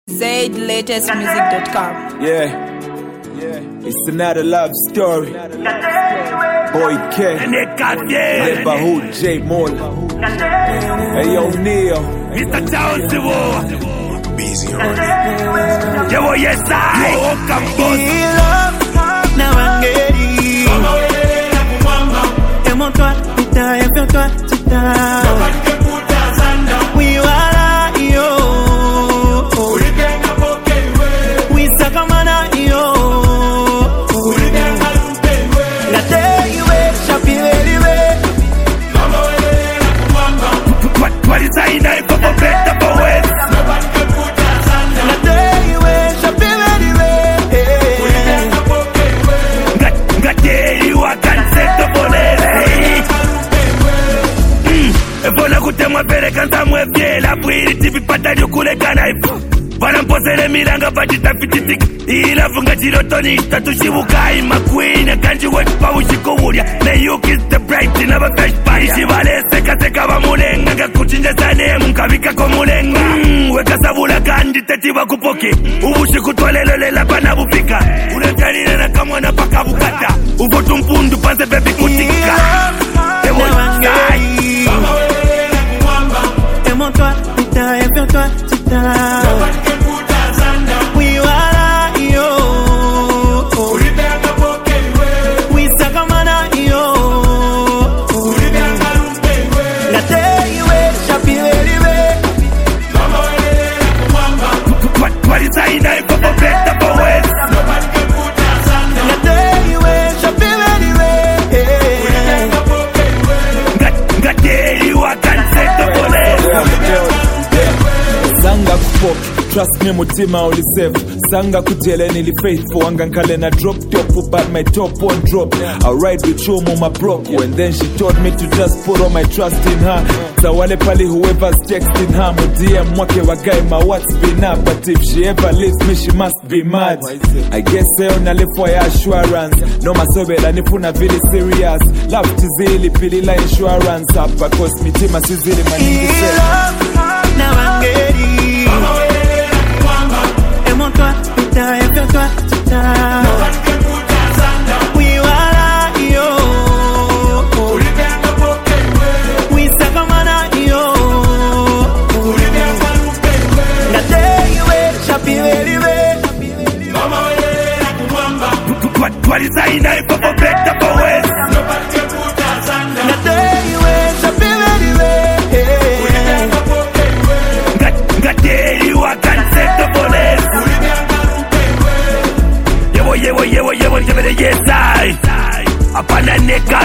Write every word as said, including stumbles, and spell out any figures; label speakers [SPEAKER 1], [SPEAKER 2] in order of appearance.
[SPEAKER 1] zaid latest music dot com.
[SPEAKER 2] Yeah, yeah, it's another love story. Boy K, Neighborhood J Mola. Hey yo Neil,
[SPEAKER 3] Mister Charles Wo, busy on it. Yo, yes I, yo, Campos.
[SPEAKER 4] Now I'm ready. Aime-toi, putain, aime-toi, putain. We wala yo. We sakamana yo. La day we shapiri we.
[SPEAKER 3] What what is I now for for better for worse?
[SPEAKER 4] La day we shapiri we.
[SPEAKER 3] Got got there you are can't for Evola kutemwa pere kanta mwevye la pwiri tipi patari ukule kanaifu Wana mpozele milanga pachita fititika Ila funga chirotoni tatushibukai makwina Kanji wepa ushikuwuria Na you kiss the bright in our fresh pie Ishivale seka seka wa mulenga Ngakuchinja sanemu nkavika kwa mulenga mm, Weka sabula kandi teti wakupoke Ubushiku twalelolela pana bupika Unetanine na kamwana paka bukata Uvotu mpundu panze baby kutika Evo sai
[SPEAKER 4] Aime-toi, putain, aime-toi, putain. We wala yo. We sakamana yo. La day we shapiri we.
[SPEAKER 3] What what is I now for for better for worse?
[SPEAKER 4] La day we shapiri we.
[SPEAKER 3] Got got there you are can't set for less.
[SPEAKER 2] Sanga kupoke, trust me mutima only safe. Sanga kujele nili faithful, anga nkale na drop top, but my top won't drop. I ride with you mama broke, and then she told me to just put all my trust in her. Zawale pali whoever's texting her, mudia mwake wagai my what's been up. But if she ever leaves me, she must be mad. I guess I only live for your assurance. No masobela nifuna really serious. Love tizili pili la insurance up, because me tima sizili manini se.
[SPEAKER 4] Now I'm ready. Aime-toi, putain, aime-toi, putain. We wala yo. We sakamana yo. La day we shapiri we.
[SPEAKER 3] What what is I now for for better for worse?
[SPEAKER 4] La day we shapiri we.
[SPEAKER 3] Got got there you are can't set for less. Yewo yewo yewo yewo yewo yes I. Apana neka